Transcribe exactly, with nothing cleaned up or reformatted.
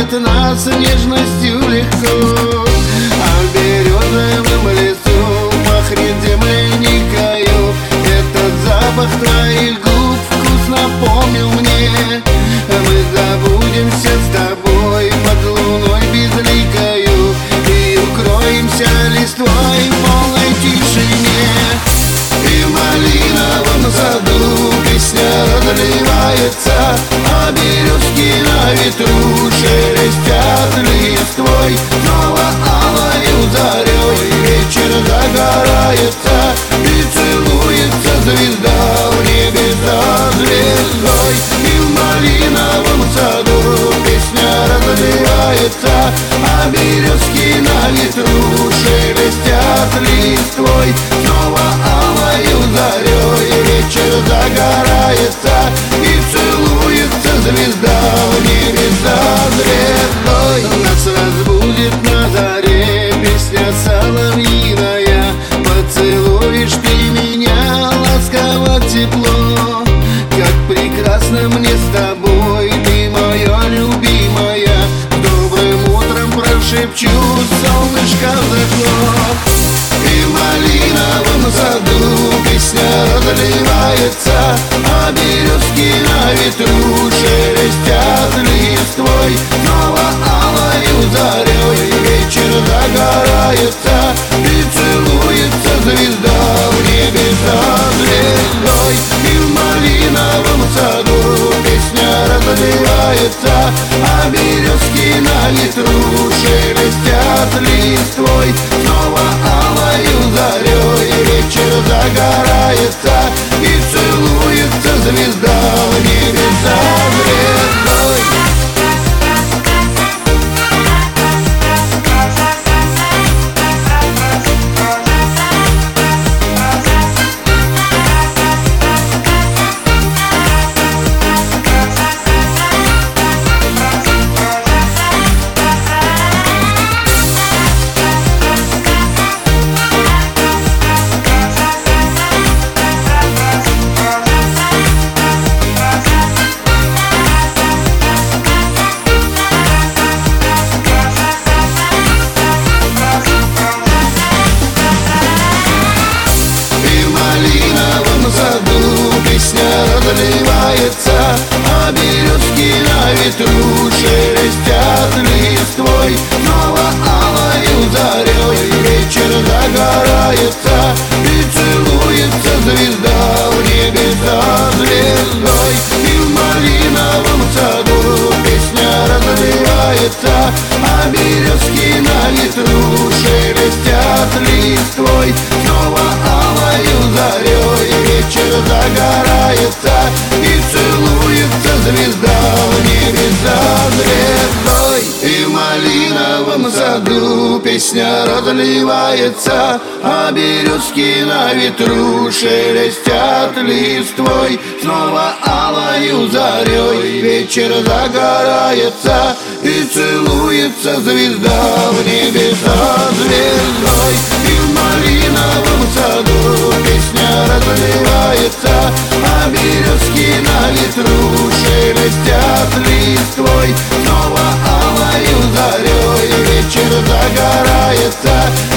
окружает нас нежностью легко. А в березовом лесу пахнет земляникою. Этот запах твоих губ вкус напомнил мне. Мы забудемся с тобой под луной безликою и укроемся листвой в полной тишине. И в малиновом саду песня разливается, а березки на ветру шелестят листвой. Снова алою зарей вечер загорается, и целуется звезда в небе за звездой. И в малиновом саду песня разливается, а березки на ветру шелестят листвой. Снова алою зарей вечер загорается, и целуется звезда в небе за звездой. Нас разбудит на заре песня соловьиная. Поцелуешь ты меня ласково, тепло. Как прекрасно мне с тобой, ты моя любимая. Добрым утром прошепчу, солнышко взошло. И в малиновом саду песня разливается, а березки на ветру шелестят листвой. Снова алою зарей вечер загорается, и целуется звезда в небе за звездой. И в малиновом саду песня разливается, а березки на ветру шелестят листвой. Снова алою зарей вечер загорается, и целуется звезда в небе за звездой. Разливается, а березки на ветру шелестят листвой. Снова алою зарей вечер загорается, и целуется звезда в небе за звездой. И в малиновом саду песня разливается, а березки на ветру шелестят листвой. Снова алою зарей вечер загорается, и целуется звезда в небе за звездой. И в малиновом саду песня разливается, а березки на ветру шелестят листвой. Снова алою зарей вечер загорается, и целуется звезда в небе за звездой. И в малиновом саду песня разливается, а березки на ветру шелестят листвой. Снова алою зарей вечер загорается,